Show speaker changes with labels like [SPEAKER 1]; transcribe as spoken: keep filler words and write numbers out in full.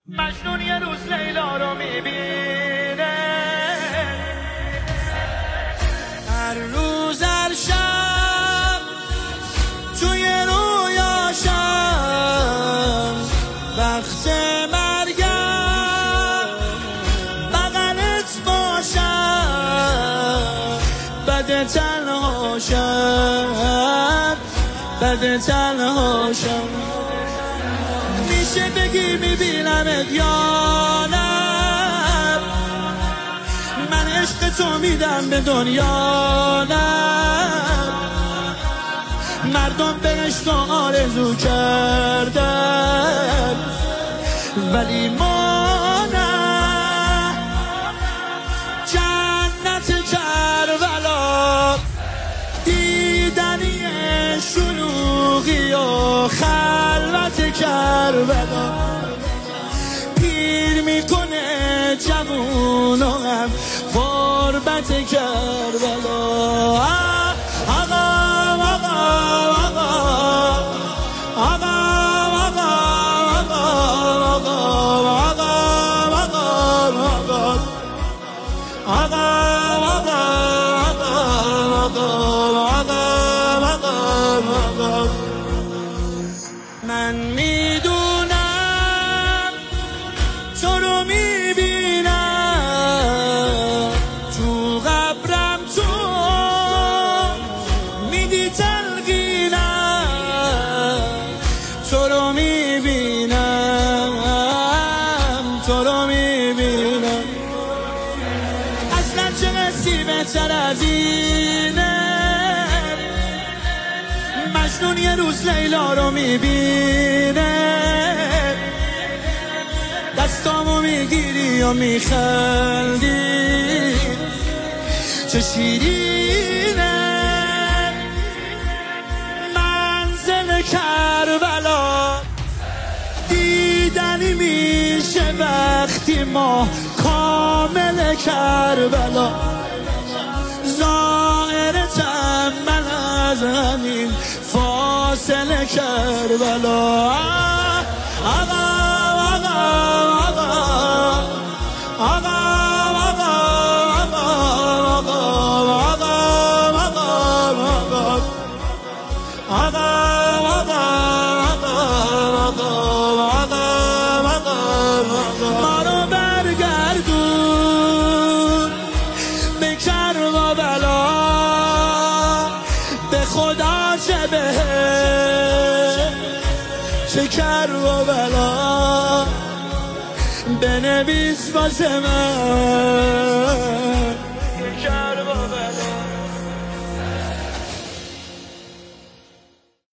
[SPEAKER 1] مجنون یه روز لیلا رو میبینه،
[SPEAKER 2] هر روز هر شب توی رویاشم، وقت مرگم بغلت باشم، بد تنهاشم بد تنهاشم. میشه بگی میبینمت یا نه؟ من عشق تو میدم به دنیا نه؟ مردم بهشت رو آرزو کردن ولی ما نه. جنت کربلا دیدنی شلوغی و خلوت کربلا، پیر میکنه جوون و هم غربت کربلا. آقا آقا آقا آقا آقا آقا. من میدونم تو رو میبینم، تو قبرم تو میدی تلقینم، تو رو میبینم تو رو میبینم. اصلا چه قصی بهتر از اینه؟ مجنون یه روز لیلا رو میبینه، دستامو میگیری و میخندی، چه شیرینه منزل کربلا. دیدنی میشه وقتی ما کامل کربلا، ظاهرتم من از همین فاصله کربلا. آقا آقا آقا آقا ما رو برگردون به کربلا، به خدا چه بهه چه کربلا، بنویس واسه من